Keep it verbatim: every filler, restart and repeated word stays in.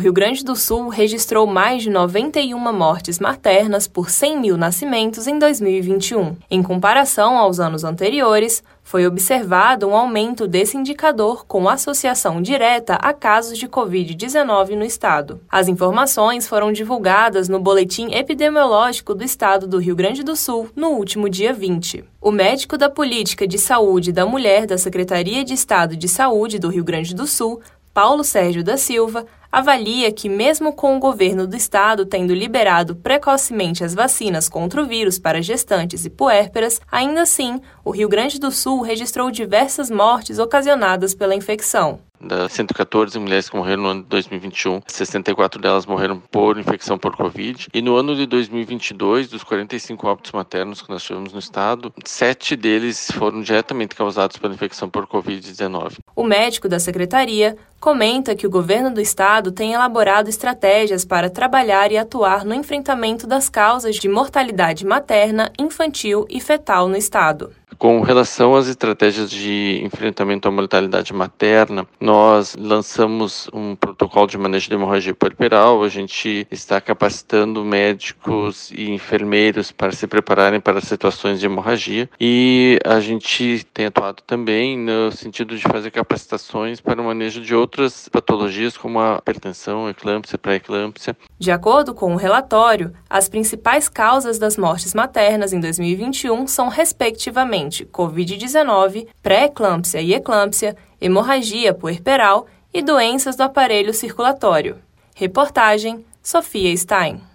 Rio Grande do Sul registrou mais de noventa e uma mortes maternas por cem mil nascimentos em dois mil e vinte e um. Em comparação aos anos anteriores, foi observado um aumento desse indicador com associação direta a casos de covid dezenove no estado. As informações foram divulgadas no Boletim Epidemiológico do Estado do Rio Grande do Sul no último dia vinte. O médico da Política de Saúde da Mulher da Secretaria de Estado de Saúde do Rio Grande do Sul, Paulo Sérgio da Silva, avalia que, mesmo com o governo do estado tendo liberado precocemente as vacinas contra o vírus para gestantes e puérperas, ainda assim, o Rio Grande do Sul registrou diversas mortes ocasionadas pela infecção. Das cento e quatorze mulheres que morreram no ano de dois mil e vinte e um, sessenta e quatro delas morreram por infecção por Covid. E no ano de dois mil e vinte e dois, dos quarenta e cinco óbitos maternos que nós tivemos no estado, sete deles foram diretamente causados pela infecção por covid dezenove. O médico da secretaria comenta que o governo do estado tem elaborado estratégias para trabalhar e atuar no enfrentamento das causas de mortalidade materna, infantil e fetal no estado. Com relação às estratégias de enfrentamento à mortalidade materna, nós lançamos um protocolo de manejo de hemorragia puerperal. A gente está capacitando médicos e enfermeiros para se prepararem para situações de hemorragia, e a gente tem atuado também no sentido de fazer capacitações para o manejo de outras patologias como a hipertensão, eclâmpsia, pré-eclâmpsia. De acordo com o relatório, as principais causas das mortes maternas em dois mil e vinte e um são, respectivamente, covid dezenove, pré-eclâmpsia e eclâmpsia, hemorragia puerperal e doenças do aparelho circulatório. Reportagem Sofia Stein.